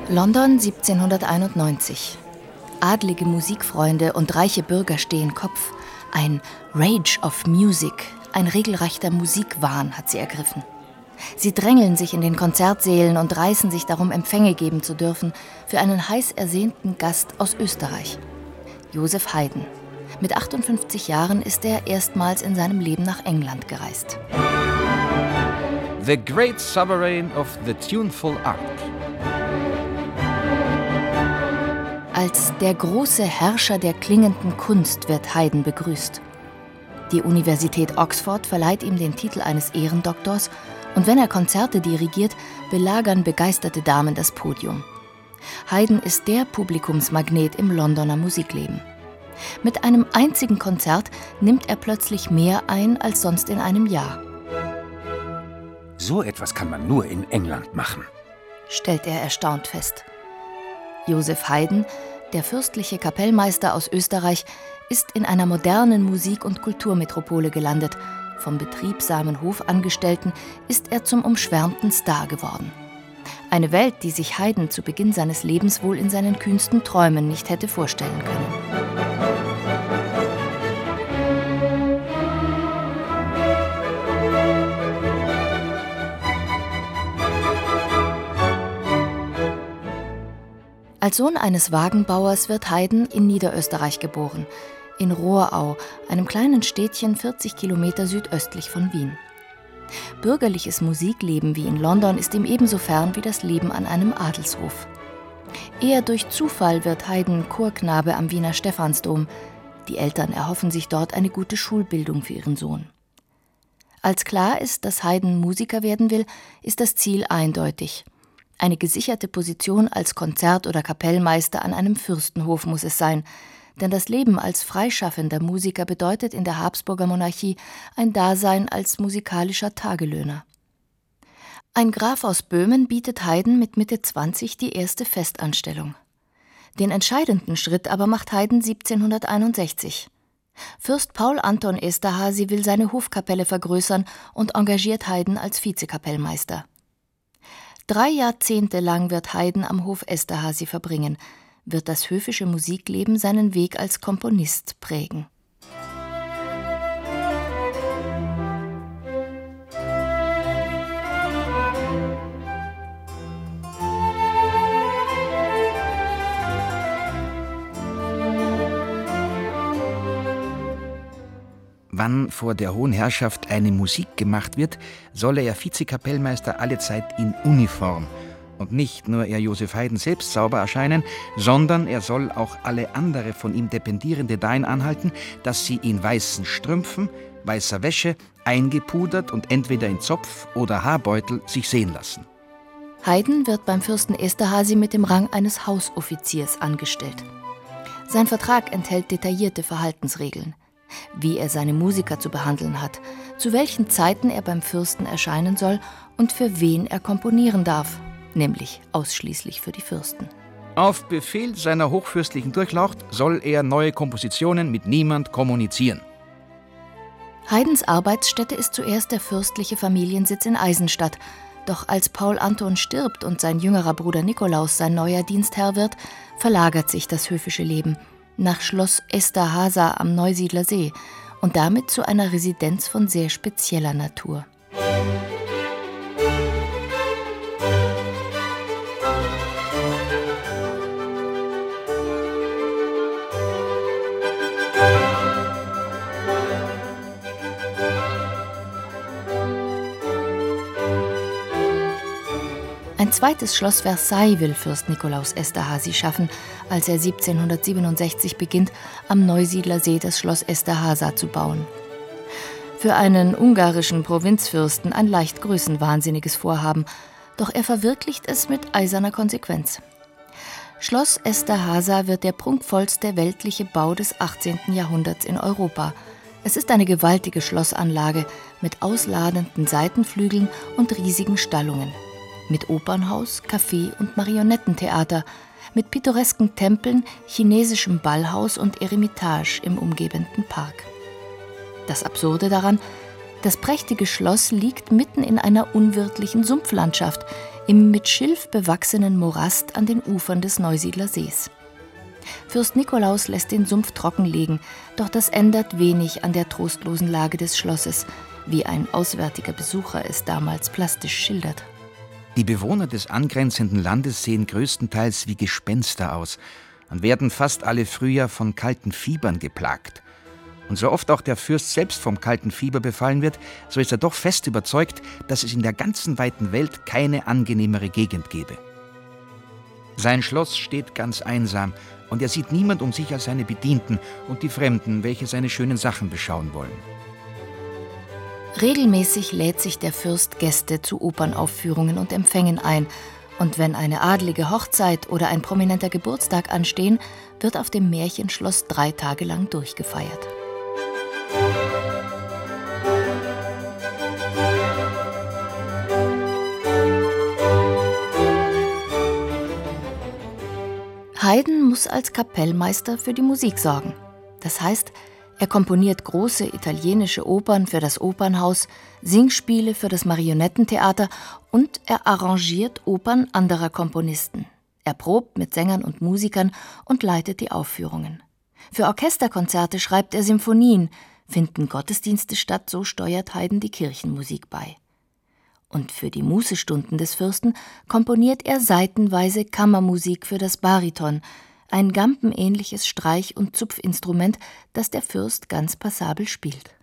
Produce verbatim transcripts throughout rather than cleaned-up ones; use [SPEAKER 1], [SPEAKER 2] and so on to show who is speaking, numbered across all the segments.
[SPEAKER 1] London siebzehnhunderteinundneunzig. Adlige Musikfreunde und reiche Bürger stehen Kopf. Ein Rage of Music, ein regelrechter Musikwahn hat sie ergriffen. Sie drängeln sich in den Konzertsälen und reißen sich darum, Empfänge geben zu dürfen für einen heiß ersehnten Gast aus Österreich, Joseph Haydn. Mit achtundfünfzig Jahren ist er erstmals in seinem Leben nach England gereist.
[SPEAKER 2] The great sovereign of the tuneful art.
[SPEAKER 1] Als der große Herrscher der klingenden Kunst wird Haydn begrüßt. Die Universität Oxford verleiht ihm den Titel eines Ehrendoktors und wenn er Konzerte dirigiert, belagern begeisterte Damen das Podium. Haydn ist der Publikumsmagnet im Londoner Musikleben. Mit einem einzigen Konzert nimmt er plötzlich mehr ein als sonst in einem Jahr.
[SPEAKER 3] So etwas kann man nur in England machen,
[SPEAKER 1] stellt er erstaunt fest. Joseph Haydn, der fürstliche Kapellmeister aus Österreich, ist in einer modernen Musik- und Kulturmetropole gelandet. Vom betriebsamen Hofangestellten ist er zum umschwärmten Star geworden. Eine Welt, die sich Haydn zu Beginn seines Lebens wohl in seinen kühnsten Träumen nicht hätte vorstellen können. Als Sohn eines Wagenbauers wird Haydn in Niederösterreich geboren, in Rohrau, einem kleinen Städtchen vierzig Kilometer südöstlich von Wien. Bürgerliches Musikleben wie in London ist ihm ebenso fern wie das Leben an einem Adelshof. Eher durch Zufall wird Haydn Chorknabe am Wiener Stephansdom. Die Eltern erhoffen sich dort eine gute Schulbildung für ihren Sohn. Als klar ist, dass Haydn Musiker werden will, ist das Ziel eindeutig. Eine gesicherte Position als Konzert- oder Kapellmeister an einem Fürstenhof muss es sein, denn das Leben als freischaffender Musiker bedeutet in der Habsburger Monarchie ein Dasein als musikalischer Tagelöhner. Ein Graf aus Böhmen bietet Haydn mit Mitte zwanzig die erste Festanstellung. Den entscheidenden Schritt aber macht Haydn siebzehnhunderteinundsechzig. Fürst Paul Anton Esterházy will seine Hofkapelle vergrößern und engagiert Haydn als Vizekapellmeister. Drei Jahrzehnte lang wird Haydn am Hof Esterházy verbringen, wird das höfische Musikleben seinen Weg als Komponist prägen.
[SPEAKER 2] Wann vor der Hohen Herrschaft eine Musik gemacht wird, solle er Vizekapellmeister allezeit in Uniform. Und nicht nur er Joseph Haydn selbst sauber erscheinen, sondern er soll auch alle andere von ihm dependierende dahin anhalten, dass sie in weißen Strümpfen, weißer Wäsche, eingepudert und entweder in Zopf oder Haarbeutel sich sehen lassen.
[SPEAKER 1] Haydn wird beim Fürsten Esterházy mit dem Rang eines Hausoffiziers angestellt. Sein Vertrag enthält detaillierte Verhaltensregeln. Wie er seine Musiker zu behandeln hat, zu welchen Zeiten er beim Fürsten erscheinen soll und für wen er komponieren darf, nämlich ausschließlich für die Fürsten.
[SPEAKER 2] Auf Befehl seiner hochfürstlichen Durchlaucht soll er neue Kompositionen mit niemand kommunizieren.
[SPEAKER 1] Haydns Arbeitsstätte ist zuerst der fürstliche Familiensitz in Eisenstadt, doch als Paul Anton stirbt und sein jüngerer Bruder Nikolaus sein neuer Dienstherr wird, verlagert sich das höfische Leben nach Schloss Esterházy am Neusiedler See und damit zu einer Residenz von sehr spezieller Natur. Ein zweites Schloss Versailles will Fürst Nikolaus Esterházy schaffen, als er siebzehnhundertsiebenundsechzig beginnt, am Neusiedler See das Schloss Esterházy zu bauen. Für einen ungarischen Provinzfürsten ein leicht größenwahnsinniges Vorhaben, doch er verwirklicht es mit eiserner Konsequenz. Schloss Esterházy wird der prunkvollste weltliche Bau des achtzehnten Jahrhunderts in Europa. Es ist eine gewaltige Schlossanlage mit ausladenden Seitenflügeln und riesigen Stallungen. Mit Opernhaus, Café und Marionettentheater, mit pittoresken Tempeln, chinesischem Ballhaus und Eremitage im umgebenden Park. Das Absurde daran: Das prächtige Schloss liegt mitten in einer unwirtlichen Sumpflandschaft, im mit Schilf bewachsenen Morast an den Ufern des Neusiedler Sees. Fürst Nikolaus lässt den Sumpf trockenlegen, doch das ändert wenig an der trostlosen Lage des Schlosses, wie ein auswärtiger Besucher es damals plastisch schildert.
[SPEAKER 2] Die Bewohner des angrenzenden Landes sehen größtenteils wie Gespenster aus und werden fast alle Frühjahr von kalten Fiebern geplagt. Und so oft auch der Fürst selbst vom kalten Fieber befallen wird, so ist er doch fest überzeugt, dass es in der ganzen weiten Welt keine angenehmere Gegend gebe. Sein Schloss steht ganz einsam und er sieht niemand um sich als seine Bedienten und die Fremden, welche seine schönen Sachen beschauen wollen.
[SPEAKER 1] Regelmäßig lädt sich der Fürst Gäste zu Opernaufführungen und Empfängen ein. Und wenn eine adlige Hochzeit oder ein prominenter Geburtstag anstehen, wird auf dem Märchenschloss drei Tage lang durchgefeiert. Haydn muss als Kapellmeister für die Musik sorgen. Das heißt, er komponiert große italienische Opern für das Opernhaus, Singspiele für das Marionettentheater und er arrangiert Opern anderer Komponisten. Er probt mit Sängern und Musikern und leitet die Aufführungen. Für Orchesterkonzerte schreibt er Symphonien. Finden Gottesdienste statt, so steuert Haydn die Kirchenmusik bei. Und für die Mußestunden des Fürsten komponiert er seitenweise Kammermusik für das Bariton, ein gampenähnliches Streich- und Zupfinstrument, das der Fürst ganz passabel spielt.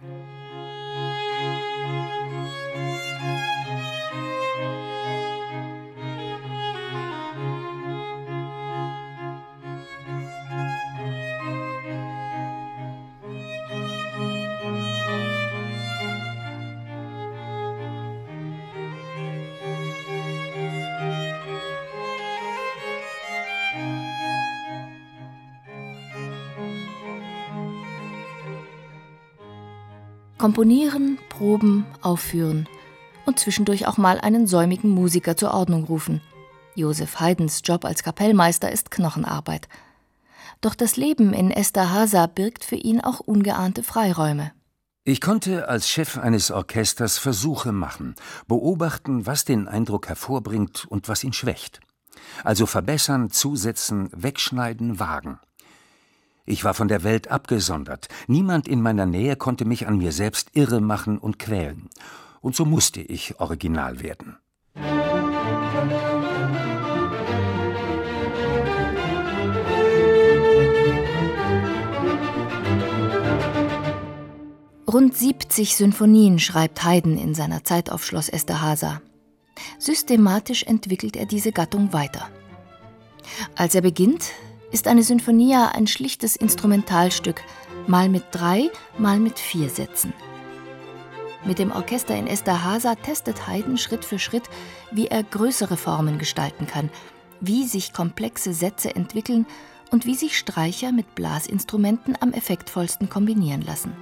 [SPEAKER 1] Komponieren, proben, aufführen und zwischendurch auch mal einen säumigen Musiker zur Ordnung rufen. Joseph Haydns Job als Kapellmeister ist Knochenarbeit. Doch das Leben in Esterháza birgt für ihn auch ungeahnte Freiräume.
[SPEAKER 3] Ich konnte als Chef eines Orchesters Versuche machen, beobachten, was den Eindruck hervorbringt und was ihn schwächt. Also verbessern, zusetzen, wegschneiden, wagen. Ich war von der Welt abgesondert. Niemand in meiner Nähe konnte mich an mir selbst irre machen und quälen. Und so musste ich original werden.
[SPEAKER 1] Rund siebzig Sinfonien schreibt Haydn in seiner Zeit auf Schloss Esterháza. Systematisch entwickelt er diese Gattung weiter. Als er beginnt, ist eine Sinfonia ein schlichtes Instrumentalstück, mal mit drei, mal mit vier Sätzen. Mit dem Orchester in Esterháza testet Haydn Schritt für Schritt, wie er größere Formen gestalten kann, wie sich komplexe Sätze entwickeln und wie sich Streicher mit Blasinstrumenten am effektvollsten kombinieren lassen.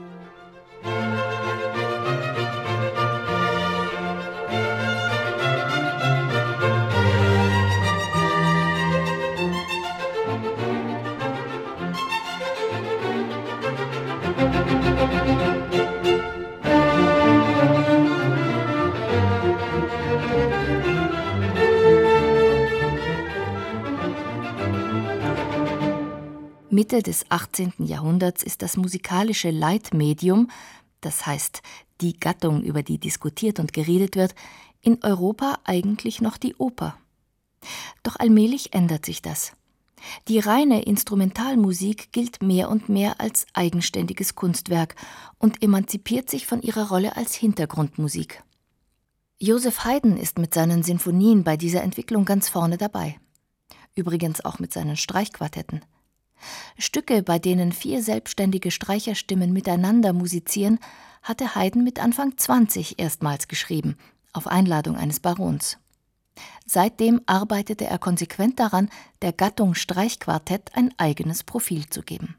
[SPEAKER 1] Mitte des achtzehnten Jahrhunderts ist das musikalische Leitmedium, das heißt die Gattung, über die diskutiert und geredet wird, in Europa eigentlich noch die Oper. Doch allmählich ändert sich das. Die reine Instrumentalmusik gilt mehr und mehr als eigenständiges Kunstwerk und emanzipiert sich von ihrer Rolle als Hintergrundmusik. Joseph Haydn ist mit seinen Sinfonien bei dieser Entwicklung ganz vorne dabei. Übrigens auch mit seinen Streichquartetten. Stücke, bei denen vier selbstständige Streicherstimmen miteinander musizieren, hatte Haydn mit Anfang zwanzig erstmals geschrieben, auf Einladung eines Barons. Seitdem arbeitete er konsequent daran, der Gattung Streichquartett ein eigenes Profil zu geben.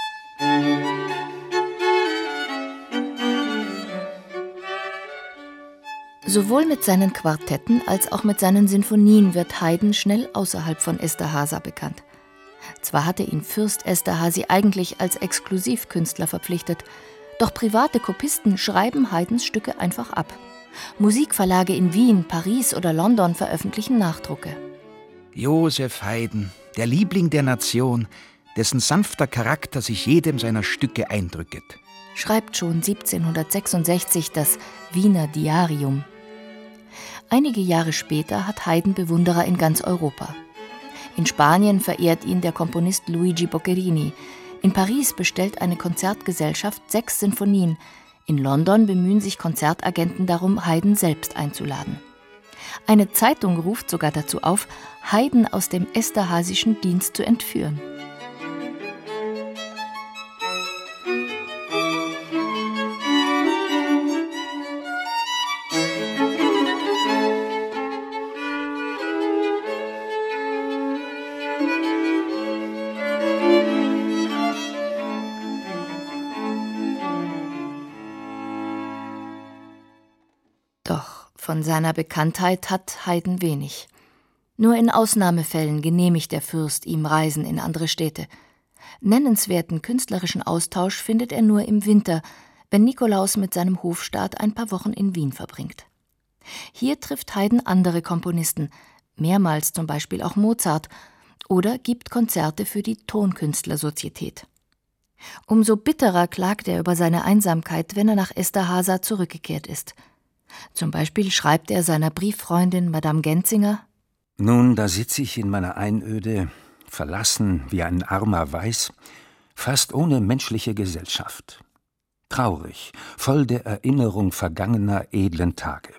[SPEAKER 1] Sowohl mit seinen Quartetten als auch mit seinen Sinfonien wird Haydn schnell außerhalb von Esterháza bekannt. Zwar hatte ihn Fürst Esterházy eigentlich als Exklusivkünstler verpflichtet, doch private Kopisten schreiben Haydns Stücke einfach ab. Musikverlage in Wien, Paris oder London veröffentlichen Nachdrucke.
[SPEAKER 2] Joseph Haydn, der Liebling der Nation, dessen sanfter Charakter sich jedem seiner Stücke eindrücket,
[SPEAKER 1] schreibt schon siebzehnhundertsechsundsechzig das Wiener Diarium. Einige Jahre später hat Haydn Bewunderer in ganz Europa. In Spanien verehrt ihn der Komponist Luigi Boccherini. In Paris bestellt eine Konzertgesellschaft sechs Sinfonien. In London bemühen sich Konzertagenten darum, Haydn selbst einzuladen. Eine Zeitung ruft sogar dazu auf, Haydn aus dem Esterházischen Dienst zu entführen. Von seiner Bekanntheit hat Haydn wenig. Nur in Ausnahmefällen genehmigt der Fürst ihm Reisen in andere Städte. Nennenswerten künstlerischen Austausch findet er nur im Winter, wenn Nikolaus mit seinem Hofstaat ein paar Wochen in Wien verbringt. Hier trifft Haydn andere Komponisten, mehrmals zum Beispiel auch Mozart, oder gibt Konzerte für die Tonkünstlersozietät. Umso bitterer klagt er über seine Einsamkeit, wenn er nach Esterháza zurückgekehrt ist. Zum Beispiel schreibt er seiner Brieffreundin Madame Genzinger:
[SPEAKER 3] Nun, da sitze ich in meiner Einöde, verlassen wie ein armer Weiß, fast ohne menschliche Gesellschaft. Traurig, voll der Erinnerung vergangener edlen Tage.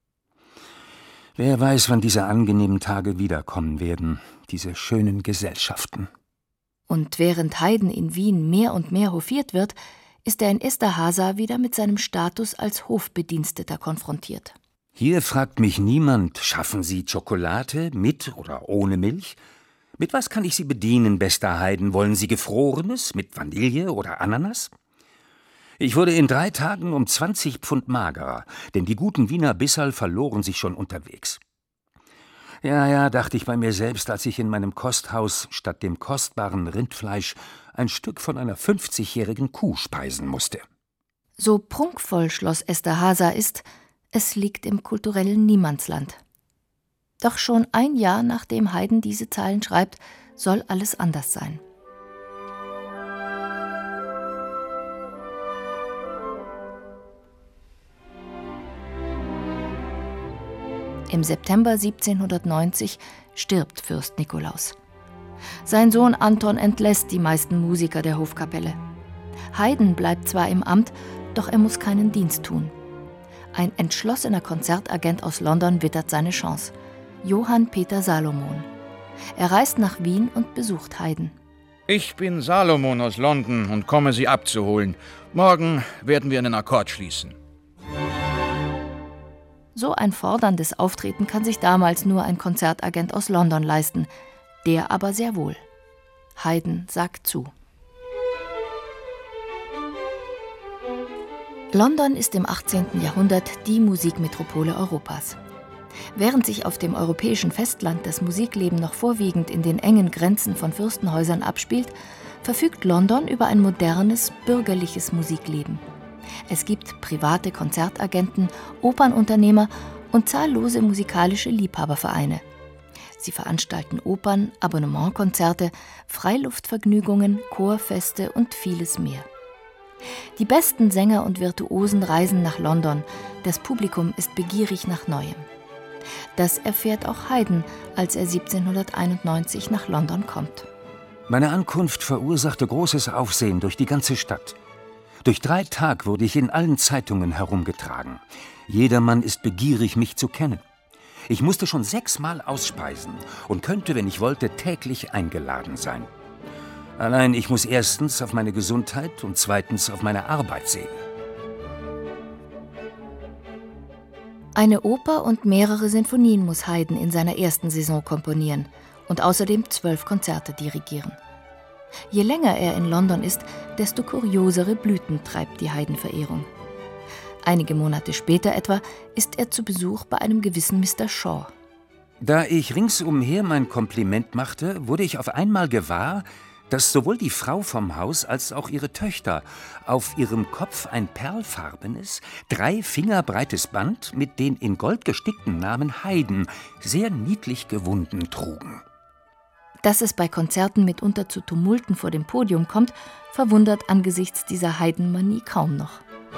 [SPEAKER 3] Wer weiß, wann diese angenehmen Tage wiederkommen werden, diese schönen Gesellschaften.
[SPEAKER 1] Und während Haydn in Wien mehr und mehr hofiert wird, ist er in Esterháza wieder mit seinem Status als Hofbediensteter konfrontiert.
[SPEAKER 3] Hier fragt mich niemand, schaffen Sie Schokolade mit oder ohne Milch? Mit was kann ich Sie bedienen, bester Haydn? Wollen Sie Gefrorenes mit Vanille oder Ananas? Ich wurde in drei Tagen um zwanzig Pfund magerer, denn die guten Wiener Bisserl verloren sich schon unterwegs. Ja, ja, dachte ich bei mir selbst, als ich in meinem Kosthaus statt dem kostbaren Rindfleisch ein Stück von einer fünfzigjährigen Kuh speisen musste.
[SPEAKER 1] So prunkvoll Schloss Esterháza ist, es liegt im kulturellen Niemandsland. Doch schon ein Jahr nachdem Haydn diese Zeilen schreibt, soll alles anders sein. Im September siebzehnhundertneunzig stirbt Fürst Nikolaus. Sein Sohn Anton entlässt die meisten Musiker der Hofkapelle. Haydn bleibt zwar im Amt, doch er muss keinen Dienst tun. Ein entschlossener Konzertagent aus London wittert seine Chance: Johann Peter Salomon. Er reist nach Wien und besucht Haydn.
[SPEAKER 2] Ich bin Salomon aus London und komme, Sie abzuholen. Morgen werden wir einen Akkord schließen.
[SPEAKER 1] So ein forderndes Auftreten kann sich damals nur ein Konzertagent aus London leisten, der aber sehr wohl. Haydn sagt zu. London ist im achtzehnten Jahrhundert die Musikmetropole Europas. Während sich auf dem europäischen Festland das Musikleben noch vorwiegend in den engen Grenzen von Fürstenhäusern abspielt, verfügt London über ein modernes, bürgerliches Musikleben. Es gibt private Konzertagenten, Opernunternehmer und zahllose musikalische Liebhabervereine. Sie veranstalten Opern, Abonnementkonzerte, Freiluftvergnügungen, Chorfeste und vieles mehr. Die besten Sänger und Virtuosen reisen nach London. Das Publikum ist begierig nach Neuem. Das erfährt auch Haydn, als er siebzehnhunderteinundneunzig nach London kommt.
[SPEAKER 3] Meine Ankunft verursachte großes Aufsehen durch die ganze Stadt. Durch drei Tage wurde ich in allen Zeitungen herumgetragen. Jedermann ist begierig, mich zu kennen. Ich musste schon sechsmal ausspeisen und könnte, wenn ich wollte, täglich eingeladen sein. Allein ich muss erstens auf meine Gesundheit und zweitens auf meine Arbeit sehen.
[SPEAKER 1] Eine Oper und mehrere Sinfonien muss Haydn in seiner ersten Saison komponieren und außerdem zwölf Konzerte dirigieren. Je länger er in London ist, desto kuriosere Blüten treibt die Haydn-Verehrung. Einige Monate später etwa ist er zu Besuch bei einem gewissen Mister Shaw.
[SPEAKER 3] Da ich ringsumher mein Kompliment machte, wurde ich auf einmal gewahr, dass sowohl die Frau vom Haus als auch ihre Töchter auf ihrem Kopf ein perlfarbenes, drei Finger breites Band mit den in Gold gestickten Namen Haydn, sehr niedlich gewunden, trugen.
[SPEAKER 1] Dass es bei Konzerten mitunter zu Tumulten vor dem Podium kommt, verwundert angesichts dieser Haydn-Manie kaum noch.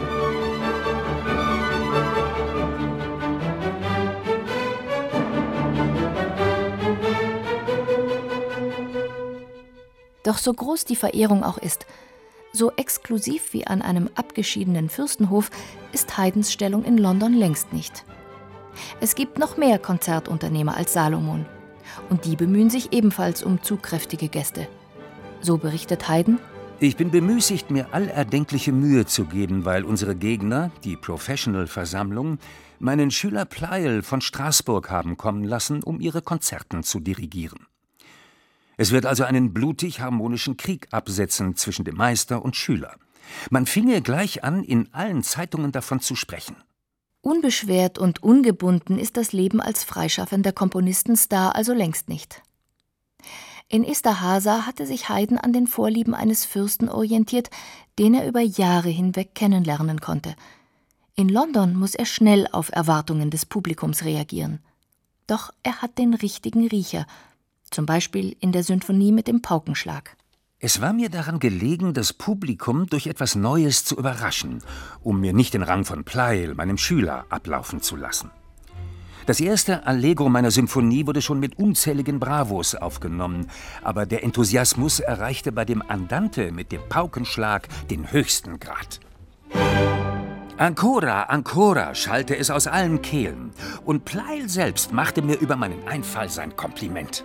[SPEAKER 1] Doch so groß die Verehrung auch ist, so exklusiv wie an einem abgeschiedenen Fürstenhof ist Haydns Stellung in London längst nicht. Es gibt noch mehr Konzertunternehmer als Salomon. Und die bemühen sich ebenfalls um zugkräftige Gäste. So berichtet Haydn:
[SPEAKER 3] Ich bin bemüßigt, mir allerdenkliche Mühe zu geben, weil unsere Gegner, die Professional-Versammlung, meinen Schüler Pleyel von Straßburg haben kommen lassen, um ihre Konzerten zu dirigieren. Es wird also einen blutig harmonischen Krieg absetzen zwischen dem Meister und Schüler. Man finge gleich an, in allen Zeitungen davon zu sprechen.
[SPEAKER 1] Unbeschwert und ungebunden ist das Leben als freischaffender Komponistenstar also längst nicht. In Esterházy hatte sich Haydn an den Vorlieben eines Fürsten orientiert, den er über Jahre hinweg kennenlernen konnte. In London muss er schnell auf Erwartungen des Publikums reagieren. Doch er hat den richtigen Riecher, zum Beispiel in der Sinfonie mit dem Paukenschlag.
[SPEAKER 3] Es war mir daran gelegen, das Publikum durch etwas Neues zu überraschen, um mir nicht den Rang von Pleyel, meinem Schüler, ablaufen zu lassen. Das erste Allegro meiner Symphonie wurde schon mit unzähligen Bravos aufgenommen, aber der Enthusiasmus erreichte bei dem Andante mit dem Paukenschlag den höchsten Grad. Ancora, ancora, schallte es aus allen Kehlen, und Pleyel selbst machte mir über meinen Einfall sein Kompliment.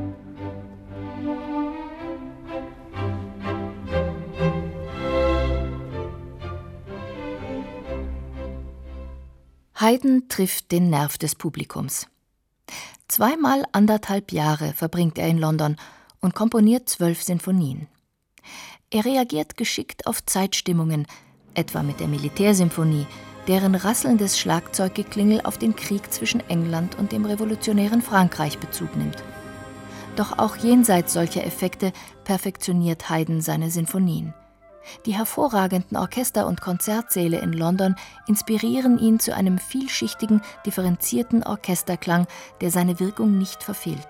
[SPEAKER 1] Haydn trifft den Nerv des Publikums. Zweimal anderthalb Jahre verbringt er in London und komponiert zwölf Sinfonien. Er reagiert geschickt auf Zeitstimmungen, etwa mit der Militärsymphonie, deren rasselndes Schlagzeuggeklingel auf den Krieg zwischen England und dem revolutionären Frankreich Bezug nimmt. Doch auch jenseits solcher Effekte perfektioniert Haydn seine Sinfonien. Die hervorragenden Orchester- und Konzertsäle in London inspirieren ihn zu einem vielschichtigen, differenzierten Orchesterklang, der seine Wirkung nicht verfehlt.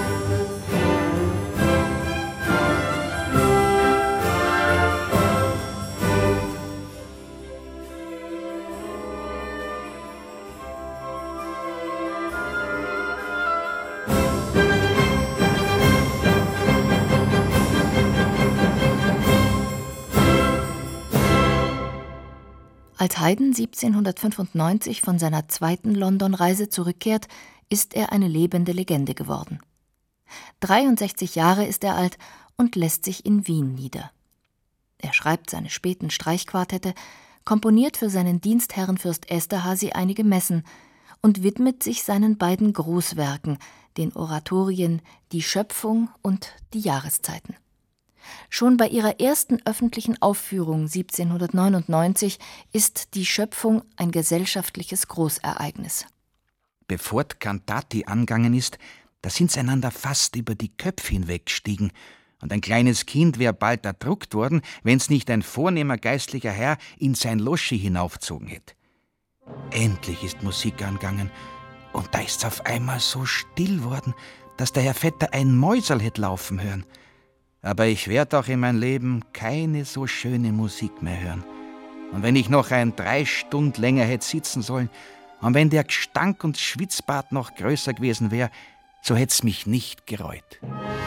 [SPEAKER 1] Als Haydn siebzehnhundertfünfundneunzig von seiner zweiten London-Reise zurückkehrt, ist er eine lebende Legende geworden. dreiundsechzig Jahre ist er alt und lässt sich in Wien nieder. Er schreibt seine späten Streichquartette, komponiert für seinen Dienstherren Fürst Esterházy einige Messen und widmet sich seinen beiden Großwerken, den Oratorien Die Schöpfung und die Jahreszeiten. Schon bei ihrer ersten öffentlichen Aufführung siebzehnhundertneunundneunzig ist Die Schöpfung ein gesellschaftliches Großereignis.
[SPEAKER 2] Bevor die Cantati angegangen ist, da sind sie einander fast über die Köpfe hinweggestiegen, und ein kleines Kind wäre bald erdruckt worden, wenn's nicht ein vornehmer geistlicher Herr in sein Loschi hinaufgezogen hätte. Endlich ist Musik angegangen, und da ist's auf einmal so still worden, dass der Herr Vetter ein Mäuserl hätte laufen hören. Aber ich werde auch in meinem Leben keine so schöne Musik mehr hören. Und wenn ich noch ein drei Stunden länger hätte sitzen sollen, und wenn der Gestank und Schwitzbad noch größer gewesen wäre, so hätt's mich nicht gereut.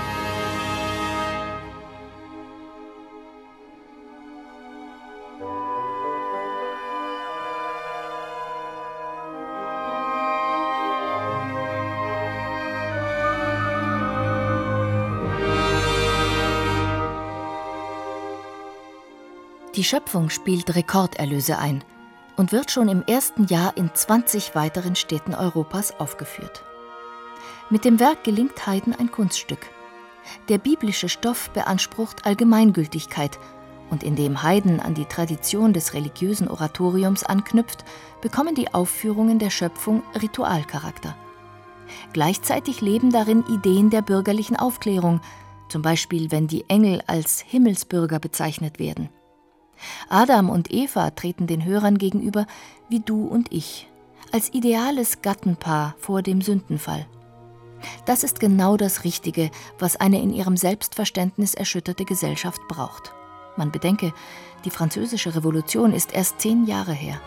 [SPEAKER 1] Die Schöpfung spielt Rekorderlöse ein und wird schon im ersten Jahr in zwanzig weiteren Städten Europas aufgeführt. Mit dem Werk gelingt Haydn ein Kunststück. Der biblische Stoff beansprucht Allgemeingültigkeit, und indem Haydn an die Tradition des religiösen Oratoriums anknüpft, bekommen die Aufführungen der Schöpfung Ritualcharakter. Gleichzeitig leben darin Ideen der bürgerlichen Aufklärung, Zum Beispiel, wenn die Engel als Himmelsbürger bezeichnet werden. Adam und Eva treten den Hörern gegenüber wie du und ich, als ideales Gattenpaar vor dem Sündenfall. Das ist genau das Richtige, was eine in ihrem Selbstverständnis erschütterte Gesellschaft braucht. Man bedenke, die Französische Revolution ist erst zehn Jahre her.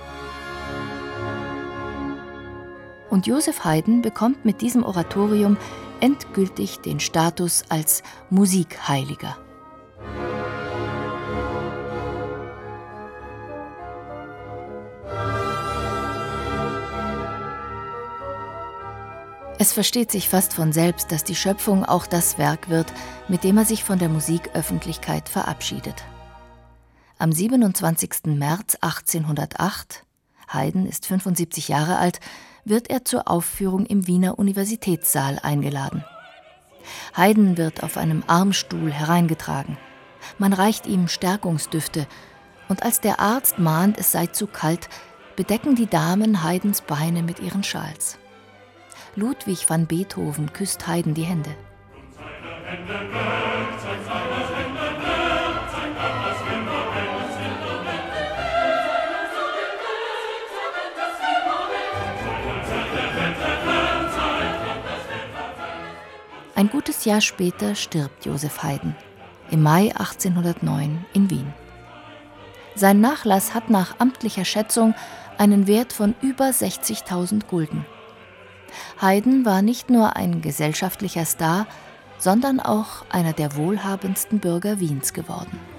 [SPEAKER 1] Und Joseph Haydn bekommt mit diesem Oratorium endgültig den Status als Musikheiliger. Es versteht sich fast von selbst, dass die Schöpfung auch das Werk wird, mit dem er sich von der Musiköffentlichkeit verabschiedet. Am siebenundzwanzigsten März achtzehnhundertacht, Haydn ist fünfundsiebzig Jahre alt, wird er zur Aufführung im Wiener Universitätssaal eingeladen. Haydn wird auf einem Armstuhl hereingetragen. Man reicht ihm Stärkungsdüfte, und als der Arzt mahnt, es sei zu kalt, bedecken die Damen Haydns Beine mit ihren Schals. Ludwig van Beethoven küsst Haydn die Hände. Ein gutes Jahr später stirbt Joseph Haydn, im Mai achtzehnhundertneun in Wien. Sein Nachlass hat nach amtlicher Schätzung einen Wert von über sechzigtausend Gulden. Haydn war nicht nur ein gesellschaftlicher Star, sondern auch einer der wohlhabendsten Bürger Wiens geworden.